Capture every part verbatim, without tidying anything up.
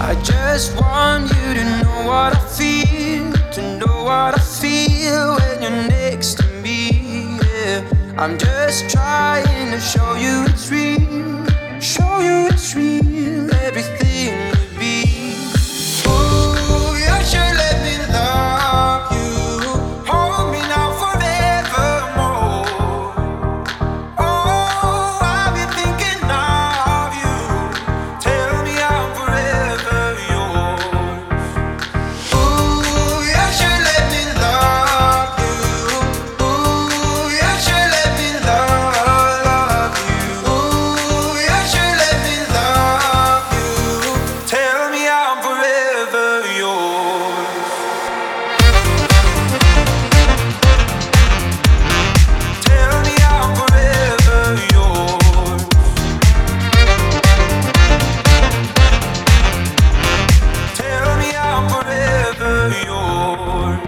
I just want you to know what I feel, to know what I feel when you're next to me. Yeah, I'm just trying to show you it's real, show you it's real, everything will be. Ooh, you should let me love you, hold me now forevermore. Oh, I've been thinking of you, tell me I'm forever yours. Ooh, you should let me love you. Ooh, you should let me love, love you. Ooh, you should let me love you, tell me I'm forever yours. Tell me I'm forever yours. Tell me I'm forever yours.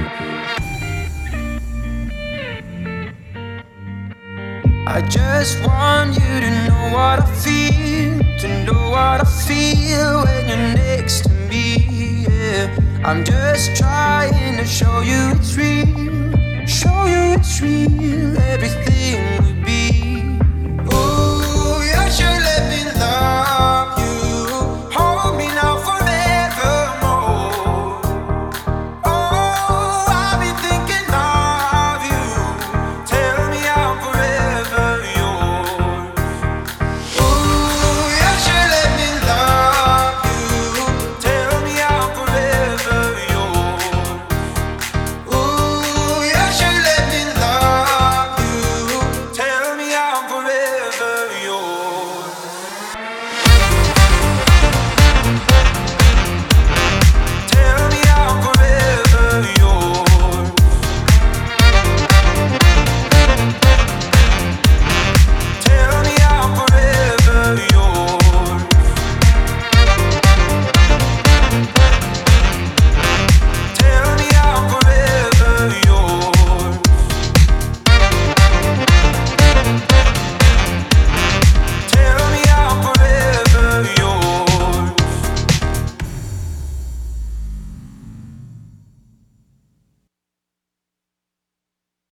I just want you to know what I feel, to know what I feel when you're next to me. Yeah, I'm just trying to show you it's real, show you it's real,